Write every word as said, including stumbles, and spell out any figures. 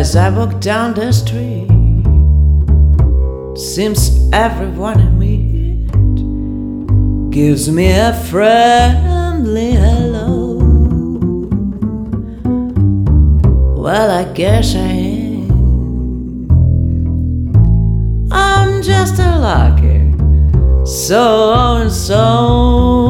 As I walk down the street, seems everyone I meet gives me a friendly hello. Well, I guess I am. I'm just a lucky so and so.